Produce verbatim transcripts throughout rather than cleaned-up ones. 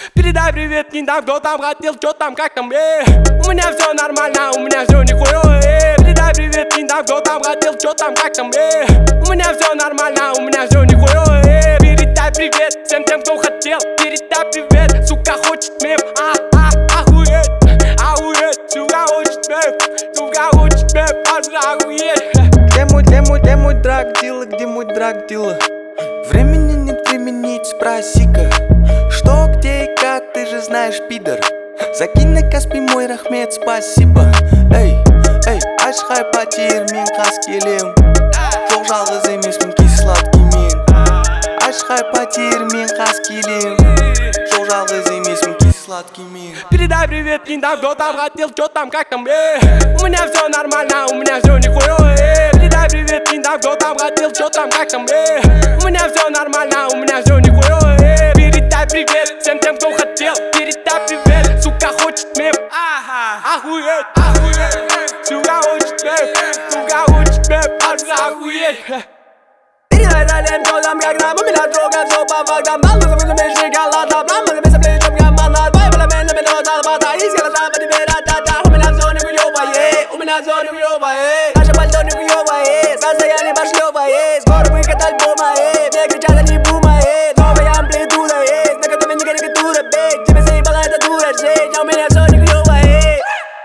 Передай привет не там, кто там хотел, что там, как там, э. У меня все нормально, у меня все нихуя, э. Передай привет не там, кто там хотел, что там, как там, э. У меня все нормально, у меня все нихуя, э. Передай привет всем тем, кто хотел. Передай привет, сука хочет мем, а, а, охуеть, охуеть. Сука хочет мем, сука хочет мем, аж охуеть. Где мой, где мой, где мой драг-дилер, где мой драг-дилер? Времени нет, времени, спроси-ка. Что, где и как, ты же знаешь, пидор. Закинь на Каспий мой рахмет, спасибо. Эй, эй, ашхай потер мен қас келем. Жоқ жалғыз емеспін кей сладкий мен. Ашхай потер мен қас келем. Жоқ жалғыз емеспін кей сладкий мен. Передай привет не там, кто там хотел, что там, как там, э. У меня все нормально, у меня все нихуя, э. Передай привет не там, кто там хотел, что там, как там, э. У меня все нормально, у меня все нихуя, э. Передай привет всем тем, кто хотел. Передай привет, сука хочет мем, ага, охуеть, охуеть. Сука хочет мем, сука хочет мем, аж охуеть. Передай далее, кто там, как нам, у меня трогает все по фактам. Дал бы забыть, что шоколад, нам мы за плечом гамана. Твои баламена, меня залбата, из глаза по тебе ра-та-та. У меня все нихуевое, у меня все нихуевое. Наше пальто нихуевое, состояние пошлевое. Скоро выход альбома, э, мне кричат, они бума, э. Новая амплитуда есть, на которой не карикатура, бей. Тебе заебала эта дура, жить, а у меня все нихуевое.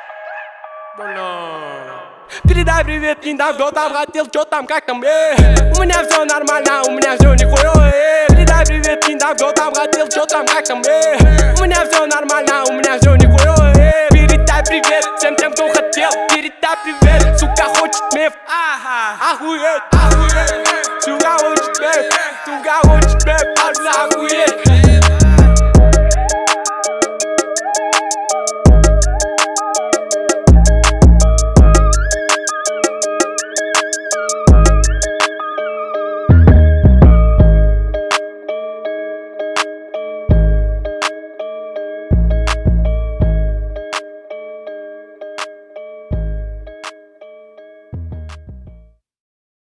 Передай привет не там, кто там хотел, что там, как там, э. У меня все нормально, у меня все нихуя, э. Передай привет не там, кто там хотел, что там, как там, э. У меня все нормально, у меня все нихуя, э. Передай привет всем тем, кто хотел. Передай привет, сука хочет мем, ага, охуеть, охуеть. Сука хочет мем, сука хочет мем.